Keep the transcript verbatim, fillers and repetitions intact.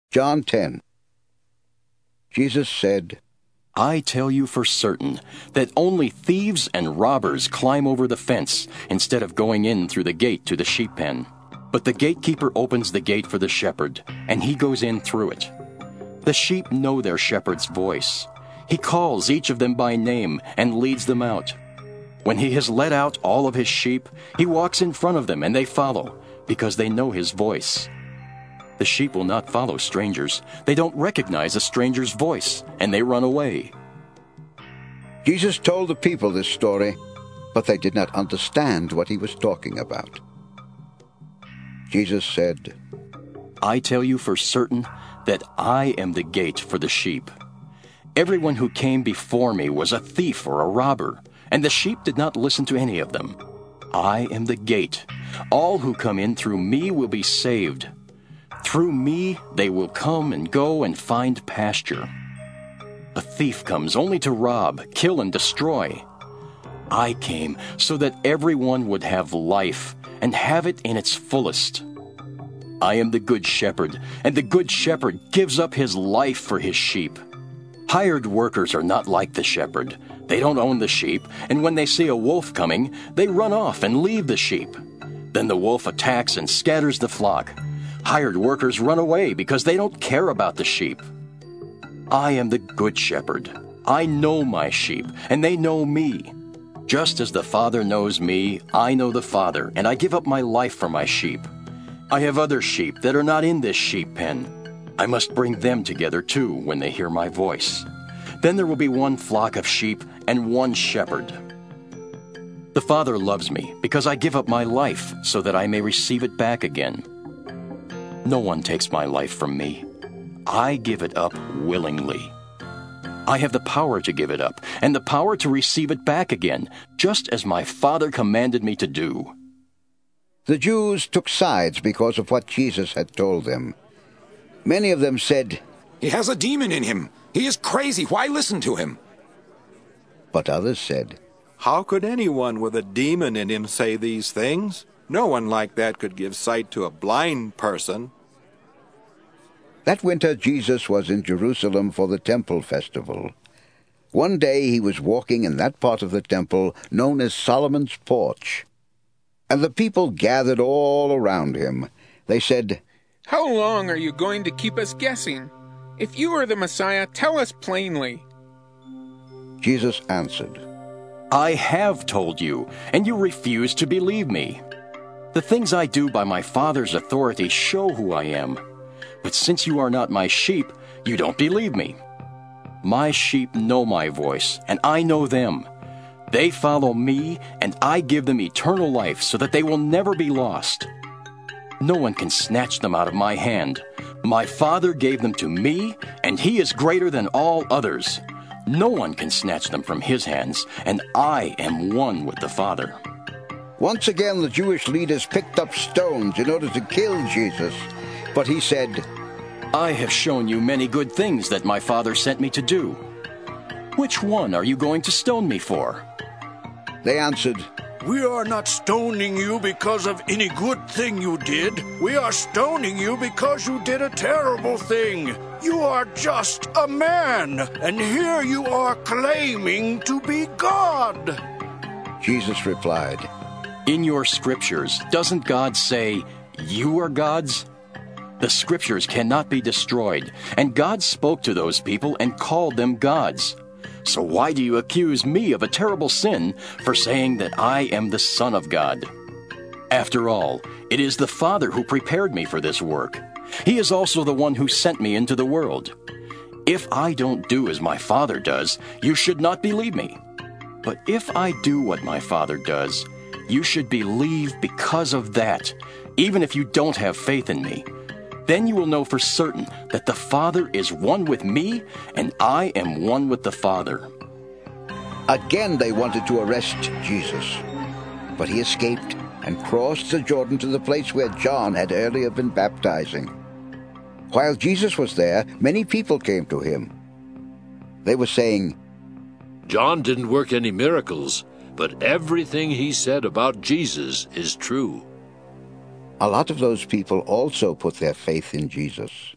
John ten. Jesus said, I tell you for certain that only thieves and robbers climb over the fence instead of going in through the gate to the sheep pen. But the gatekeeper opens the gate for the shepherd, and he goes in through it. The sheep know their shepherd's voice. He calls each of them by name and leads them out. When he has led out all of his sheep, he walks in front of them and they follow, because they know his voice. The sheep will not follow strangers. They don't recognize a stranger's voice, and they run away. Jesus told the people this story, but they did not understand what he was talking about. Jesus said, I tell you for certain that I am the gate for the sheep. Everyone who came before me was a thief or a robber, and the sheep did not listen to any of them. I am the gate. All who come in through me will be saved. Through me they will come and go and find pasture. A thief comes only to rob, kill, and destroy. I came so that everyone would have life and have it in its fullest. I am the good shepherd, and the good shepherd gives up his life for his sheep. Hired workers are not like the shepherd. They don't own the sheep, and when they see a wolf coming, they run off and leave the sheep. Then the wolf attacks and scatters the flock. Hired workers run away because they don't care about the sheep. I am the good shepherd. I know my sheep, and they know me. Just as the Father knows me, I know the Father, and I give up my life for my sheep. I have other sheep that are not in this sheep pen. I must bring them together too when they hear my voice. Then there will be one flock of sheep and one shepherd. The Father loves me because I give up my life so that I may receive it back again. No one takes my life from me. I give it up willingly. I have the power to give it up and the power to receive it back again, just as my Father commanded me to do. The Jews took sides because of what Jesus had told them. Many of them said, He has a demon in him. He is crazy. Why listen to him? But others said, How could anyone with a demon in him say these things? No one like that could give sight to a blind person. That winter Jesus was in Jerusalem for the temple festival. One day he was walking in that part of the temple known as Solomon's Porch. And the people gathered all around him. They said, How long are you going to keep us guessing? If you are the Messiah, tell us plainly. Jesus answered, I have told you, and you refuse to believe me. The things I do by my Father's authority show who I am. But since you are not my sheep, you don't believe me. My sheep know my voice, and I know them. They follow me, and I give them eternal life so that they will never be lost. No one can snatch them out of my hand. My Father gave them to me, and He is greater than all others. No one can snatch them from His hands, and I am one with the Father. Once again the Jewish leaders picked up stones in order to kill Jesus. But he said, I have shown you many good things that my Father sent me to do. Which one are you going to stone me for? They answered, We are not stoning you because of any good thing you did. We are stoning you because you did a terrible thing. You are just a man, and here you are claiming to be God. Jesus replied, In your scriptures, doesn't God say, You are gods? The scriptures cannot be destroyed, and God spoke to those people and called them gods. So why do you accuse me of a terrible sin for saying that I am the Son of God? After all, it is the Father who prepared me for this work. He is also the one who sent me into the world. If I don't do as my Father does, you should not believe me. But if I do what my Father does, you should believe because of that, even if you don't have faith in me. Then you will know for certain that the Father is one with me, and I am one with the Father. Again they wanted to arrest Jesus, but he escaped and crossed the Jordan to the place where John had earlier been baptizing. While Jesus was there, many people came to him. They were saying, John didn't work any miracles, but everything he said about Jesus is true. A lot of those people also put their faith in Jesus.